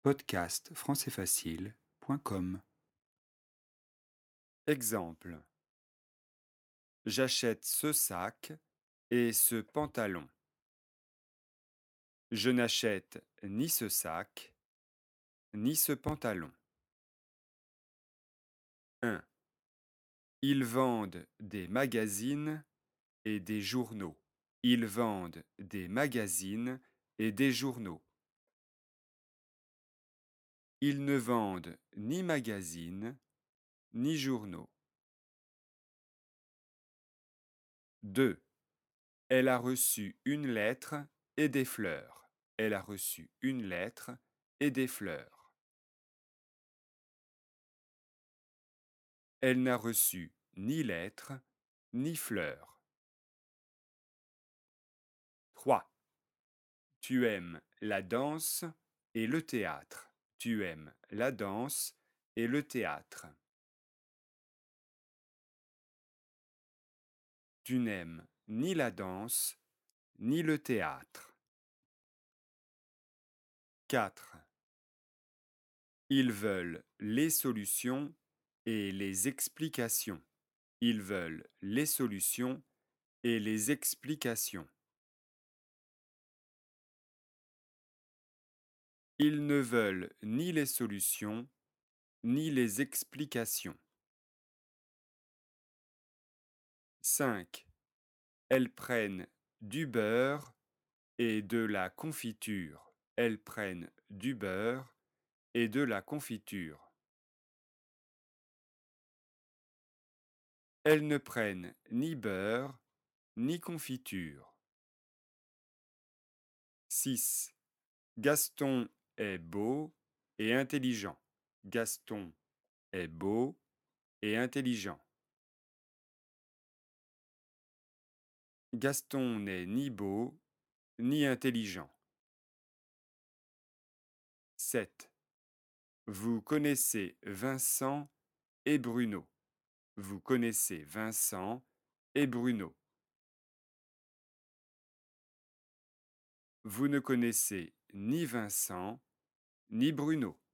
Podcast françaisfacile.com. Exemple. J'achète ce sac et ce pantalon. Je n'achète ni ce sac, ni ce pantalon. 1. Ils vendent des magazines et des journaux. Ils vendent des magazines et des journaux. Ils ne vendent ni magazines, ni journaux. 2. Elle a reçu une lettre et des fleurs. Elle a reçu une lettre et des fleurs. Elle n'a reçu ni lettre, ni fleurs. 3. Tu aimes la danse et le théâtre. Tu aimes la danse et le théâtre. Tu n'aimes ni la danse, ni le théâtre. 4. Ils veulent les solutions et les explications. Ils veulent les solutions et les explications. Ils ne veulent ni les solutions, ni les explications. 5. Elles prennent du beurre et de la confiture. Elles prennent du beurre et de la confiture. Elles ne prennent ni beurre, ni confiture. 6. Gaston est beau et intelligent. Gaston est beau et intelligent. Gaston n'est ni beau, ni intelligent. 7. Vous connaissez Vincent et Bruno. Vous connaissez Vincent et Bruno. Vous ne connaissez ni Vincent ni Bruno.